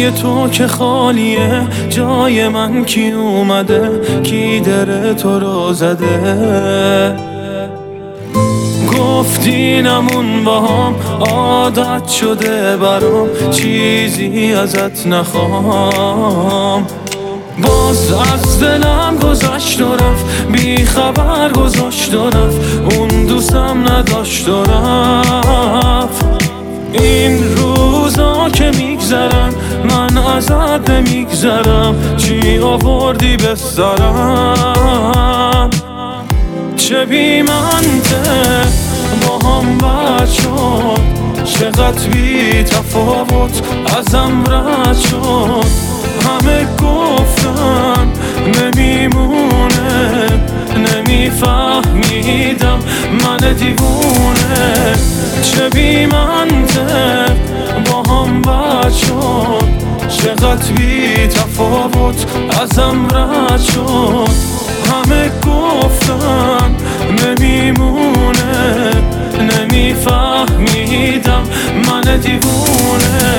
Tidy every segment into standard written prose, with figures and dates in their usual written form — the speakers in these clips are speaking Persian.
جای تو که خالیه، جای من کی اومده، کی در تو رو زده. گفتینمون با هم عادت شده برام، چیزی ازت نخوام. باز از دلم گذشت و رفت، بی خبر گذاشت و رفت، اون دوستم نداشت و رفت. این روزا که میگذرن من ازت نمیگذرم، چی آوردی به سرم. چه بی منطق با هم بد شد، چقدر بی تفاوت ازم رد شد. همه گفتن نمیمونه، نمیفهمیدم من دیوونه. چه بی منطق با هم بد شد، چقدر بی تفاوت ازم رد شد. همه گفتن نمیمونه، نمیفهمیدم من دیوونه.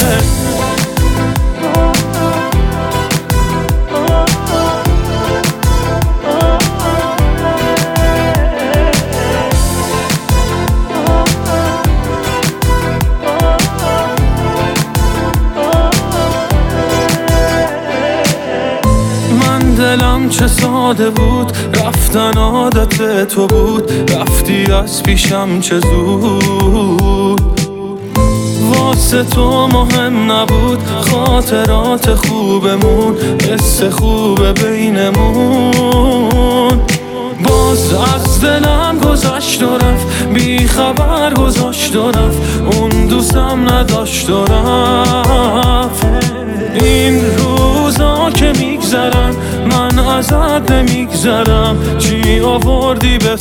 دلم چه ساده بود، رفتن عادت تو بود، رفتی از پیشم چه زود. واسه تو مهم نبود خاطرات خوبمون، حس خوب بینمون. باز از دلم گذشت و رفت، بی خبر گذاشت و رفت، اون دوستم نداشت و رفت. این روزا که میگذرن من ازت نمیگذرم، چی آوردی به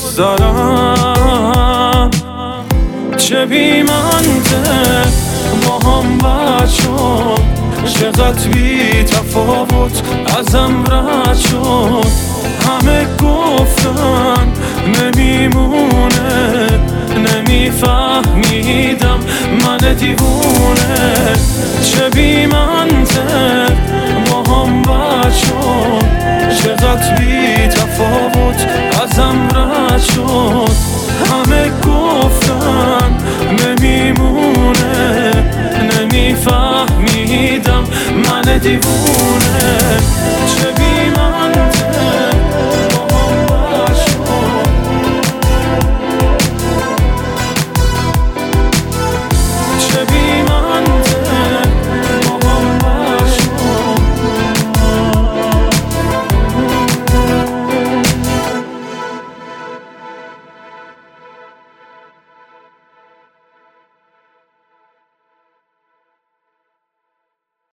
سرم. چه بی منطق با هم بد شد، چقدر بی تفاوت ازم رد شد. همه گفتن نمیمونه، نمیفهمیدم من دیوونه. چه بی منطق با هم بد شد، چقدر بی تفاوت ازم رد شد. همه گفتن نمیمونه، نمیفهمیدم من دیوونه.